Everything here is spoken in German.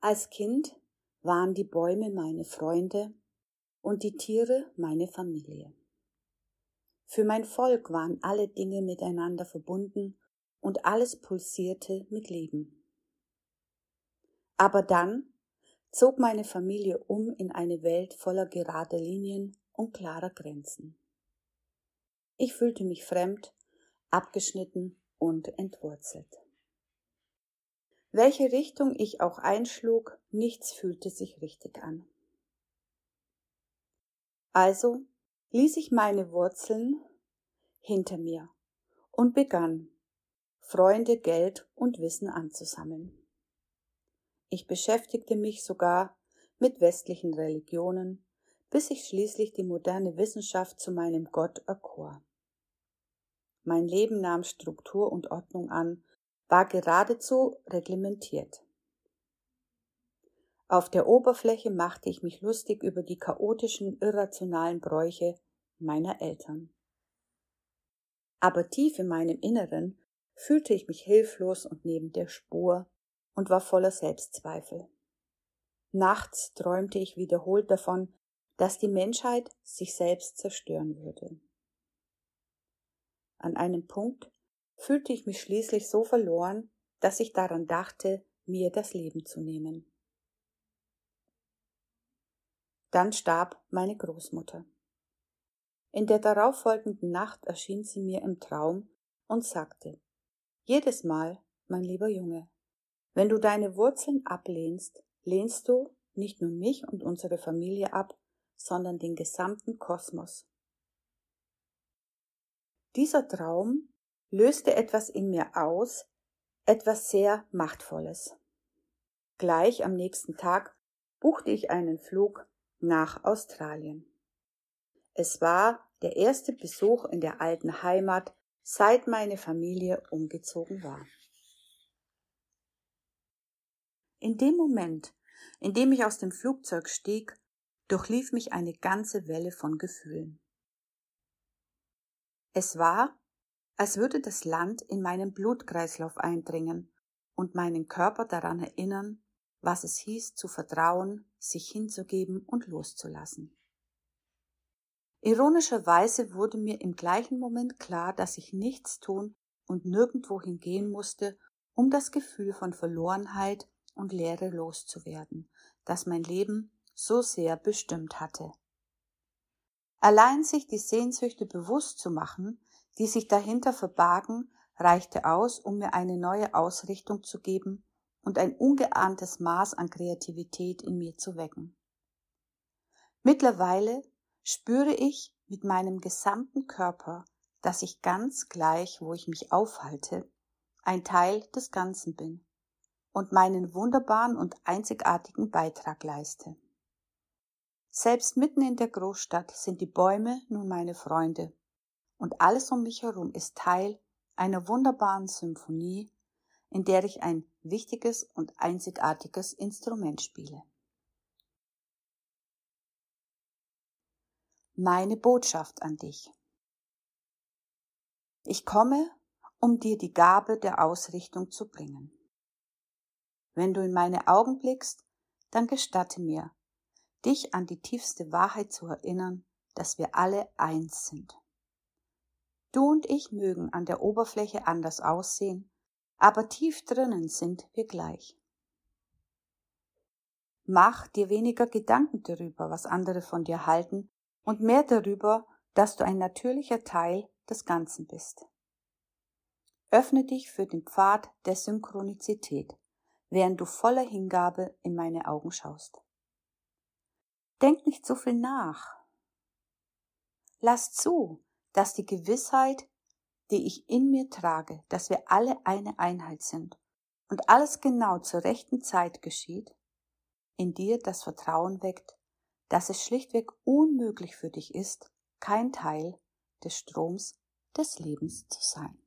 Als Kind waren die Bäume meine Freunde und die Tiere meine Familie. Für mein Volk waren alle Dinge miteinander verbunden und alles pulsierte mit Leben. Aber dann zog meine Familie um in eine Welt voller gerader Linien und klarer Grenzen. Ich fühlte mich fremd, abgeschnitten und entwurzelt. Welche Richtung ich auch einschlug, nichts fühlte sich richtig an. Also ließ ich meine Wurzeln hinter mir und begann, Freunde, Geld und Wissen anzusammeln. Ich beschäftigte mich sogar mit westlichen Religionen, bis ich schließlich die moderne Wissenschaft zu meinem Gott erkor. Mein Leben nahm Struktur und Ordnung an, war geradezu reglementiert. Auf der Oberfläche machte ich mich lustig über die chaotischen, irrationalen Bräuche meiner Eltern. Aber tief in meinem Inneren fühlte ich mich hilflos und neben der Spur und war voller Selbstzweifel. Nachts träumte ich wiederholt davon, dass die Menschheit sich selbst zerstören würde. An einem Punkt fühlte ich mich schließlich so verloren, dass ich daran dachte, mir das Leben zu nehmen. Dann starb meine Großmutter. In der darauffolgenden Nacht erschien sie mir im Traum und sagte: Jedes Mal, mein lieber Junge, wenn du deine Wurzeln ablehnst, lehnst du nicht nur mich und unsere Familie ab, sondern den gesamten Kosmos. Dieser Traum löste etwas in mir aus, etwas sehr Machtvolles. Gleich am nächsten Tag buchte ich einen Flug nach Australien. Es war der erste Besuch in der alten Heimat, seit meine Familie umgezogen war. In dem Moment, in dem ich aus dem Flugzeug stieg, durchlief mich eine ganze Welle von Gefühlen. Es war, als würde das Land in meinen Blutkreislauf eindringen und meinen Körper daran erinnern, was es hieß zu vertrauen, sich hinzugeben und loszulassen. Ironischerweise wurde mir im gleichen Moment klar, dass ich nichts tun und nirgendwohin gehen musste, um das Gefühl von Verlorenheit und Leere loszuwerden, das mein Leben so sehr bestimmt hatte. Allein sich die Sehnsüchte bewusst zu machen, die sich dahinter verbargen, reichte aus, um mir eine neue Ausrichtung zu geben und ein ungeahntes Maß an Kreativität in mir zu wecken. Mittlerweile spüre ich mit meinem gesamten Körper, dass ich ganz gleich, wo ich mich aufhalte, ein Teil des Ganzen bin und meinen wunderbaren und einzigartigen Beitrag leiste. Selbst mitten in der Großstadt sind die Bäume nun meine Freunde und alles um mich herum ist Teil einer wunderbaren Symphonie, in der ich ein wichtiges und einzigartiges Instrument spiele. Meine Botschaft an dich. Ich komme, um dir die Gabe der Ausrichtung zu bringen. Wenn du in meine Augen blickst, dann gestatte mir, dich an die tiefste Wahrheit zu erinnern, dass wir alle eins sind. Du und ich mögen an der Oberfläche anders aussehen, aber tief drinnen sind wir gleich. Mach dir weniger Gedanken darüber, was andere von dir halten, und mehr darüber, dass du ein natürlicher Teil des Ganzen bist. Öffne dich für den Pfad der Synchronizität, während du voller Hingabe in meine Augen schaust. Denk nicht so viel nach. Lass zu, dass die Gewissheit, die ich in mir trage, dass wir alle eine Einheit sind und alles genau zur rechten Zeit geschieht, in dir das Vertrauen weckt, dass es schlichtweg unmöglich für dich ist, kein Teil des Stroms des Lebens zu sein.